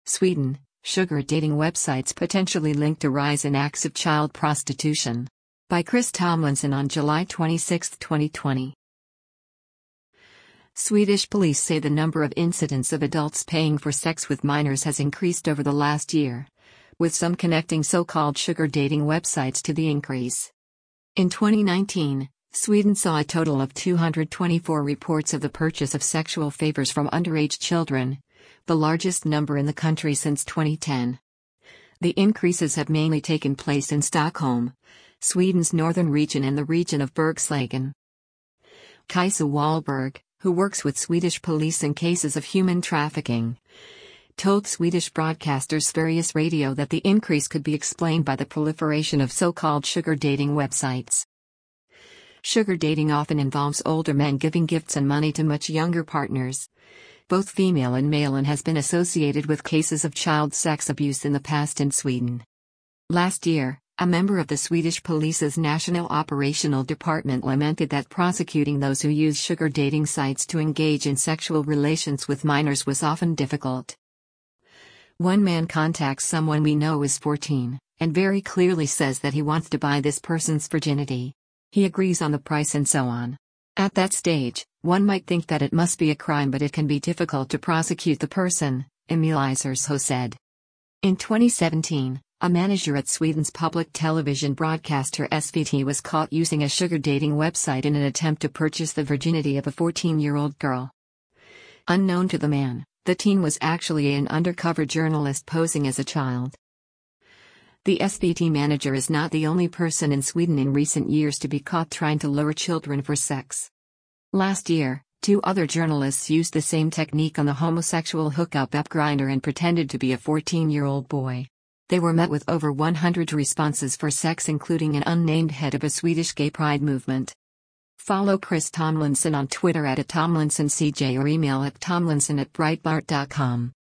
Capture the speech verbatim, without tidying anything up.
Sweden, sugar dating websites potentially linked to rise in acts of child prostitution. By Chris Tomlinson on July twenty-sixth, twenty twenty. Swedish police say the number of incidents of adults paying for sex with minors has increased over the last year, with some connecting so-called sugar dating websites to the increase. In twenty nineteen, Sweden saw a total of two hundred twenty-four reports of the purchase of sexual favors from underage children, the largest number in the country since twenty ten. The increases have mainly taken place in Stockholm, Sweden's northern region, and the region of Bergslagen. Kajsa Wahlberg, who works with Swedish police in cases of human trafficking, told Swedish broadcaster Sveriges Radio that the increase could be explained by the proliferation of so-called sugar dating websites. Sugar dating often involves older men giving gifts and money to much younger partners, both female and male, and has been associated with cases of child sex abuse in the past in Sweden. Last year, a member of the Swedish Police's National Operational Department lamented that prosecuting those who use sugar dating sites to engage in sexual relations with minors was often difficult. One man contacts someone we know is fourteen, and very clearly says that he wants to buy this person's virginity. He agrees on the price and so on. At that stage, one might think that it must be a crime, but it can be difficult to prosecute the person, Emil Isersho said. In twenty seventeen, a manager at Sweden's public television broadcaster S V T was caught using a sugar dating website in an attempt to purchase the virginity of a fourteen-year-old girl. Unknown to the man, the teen was actually an undercover journalist posing as a child. The S V T manager is not the only person in Sweden in recent years to be caught trying to lure children for sex. Last year, two other journalists used the same technique on the homosexual hookup app Grindr and pretended to be a fourteen-year-old boy. They were met with over one hundred responses for sex, including an unnamed head of a Swedish gay pride movement. Follow Chris Tomlinson on Twitter at Tomlinson C J or email at tomlinson at breitbart dot com.